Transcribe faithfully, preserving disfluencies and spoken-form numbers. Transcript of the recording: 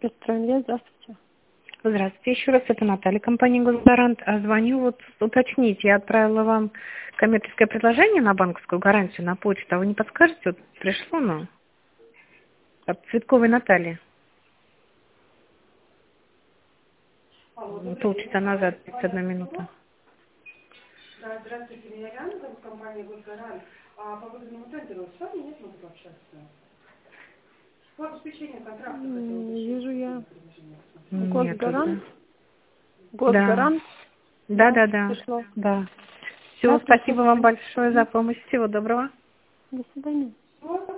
Петровна, здравствуйте. Здравствуйте, еще раз, это Наталья, компания «Госгарант». А звоню вот уточнить, я отправила вам коммерческое предложение на банковскую гарантию на почту, а вы не подскажете, вот пришло, ну, от Цветковой Натальи. Полчаса назад, тридцать одна минута. Да, здравствуйте, меня Яна зовут, компания «Госгарант». А по выгодному тендеру с вами нет, могу пообщаться? По обеспечению контракта хотела М, уточнить. Вижу я. Нет, Госгарант. да. Да, Госгарант. да, Да, да, да. пришло. да. Да, Все, пришло. спасибо вам большое за помощь. Всего доброго. До свидания.